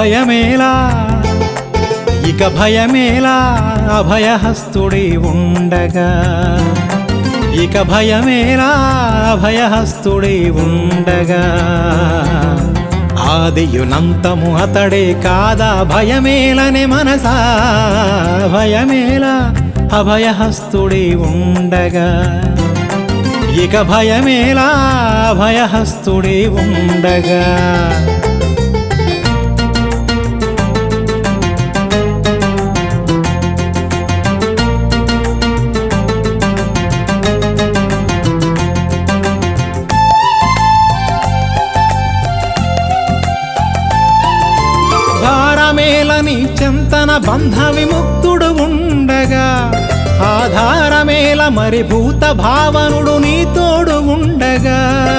భయమేలా ఇక భయమేలా అభయహస్తుడి ఉండగా ఇక భయమేలా అభయహస్తుడి ఉండగా ఆదియునంతము అతడే కాదా భయమేలనే మనసా భయమేలా అభయహస్తుడి ఉండగా ఇక భయమేలా అభయహస్తుడి ఉండగా భారమేలని చెంతన బంధ విముక్తుడు ఉండగా ఆధారమేల మరి భూత భావనుడు నీ తోడు ఉండగా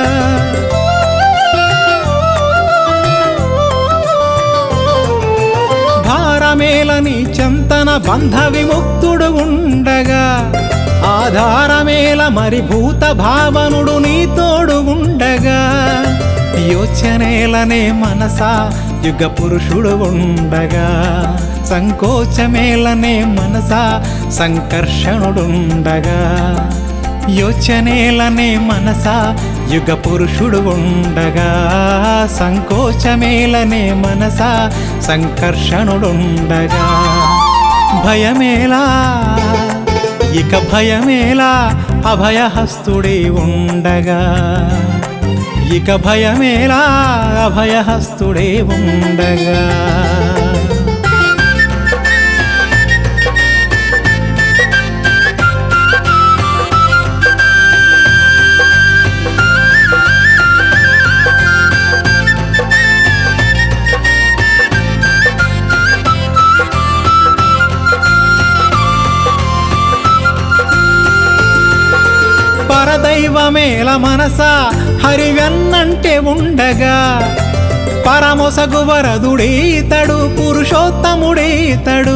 భారమేలని చెంతన బంధ విముక్తుడు ఉండగా ఆధారమేల మరి భూత భావనుడు నీ తోడు ఉండగా యోచనేలనే మనసా యుగ పురుషుడు ఉండగా సంకోచమేలనే మనసా సంకర్షణుడుండగా యోచనేలనే మనసా యుగ పురుషుడు ఉండగా సంకోచమేలనే మనసా సంకర్షణుడుండగా భయమేలా ఇక భయమేలా అభయహస్తుడి ఉండగా ఇక భయమేలా అభయహస్తుడే ఉండగా పరదైవమేల మనసా హరివెన్నంటే ఉండగా పరమొసగు వరదుడీతడు పురుషోత్తముడీతడు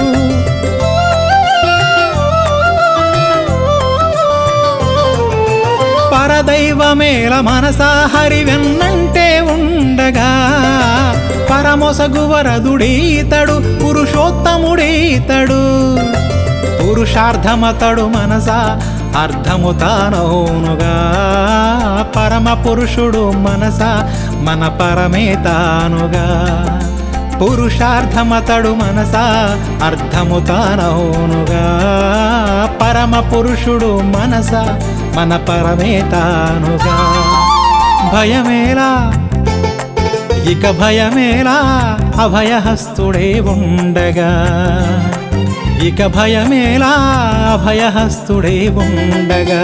పరదైవమేల మనసా హరివెన్నంటే ఉండగా పరమొసగు వరదుడీతడు పురుషోత్తముడీతడు పురుషార్థమతడు మనసా అర్థము తానవునుగా పరమ పురుషుడు మనసా మన పరమే తానుగా పురుషార్థమతడు మనసా అర్థము తానవునుగా పరమ పురుషుడు మనసా మన పరమే తానుగా భయమేలా ఇక భయమేలా అభయహస్తుడే ఉండగా ఇక భయమేలా అభయహస్తుడే ఉండగా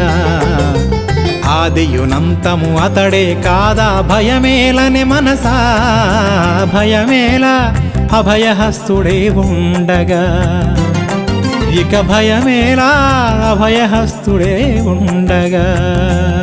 ఆదియునంతము అతడే కాదా భయమేలనే మనసా భయమేలా అభయహస్తుడే ఉండగా ఇక భయమేలా అభయహస్తుడే ఉండగా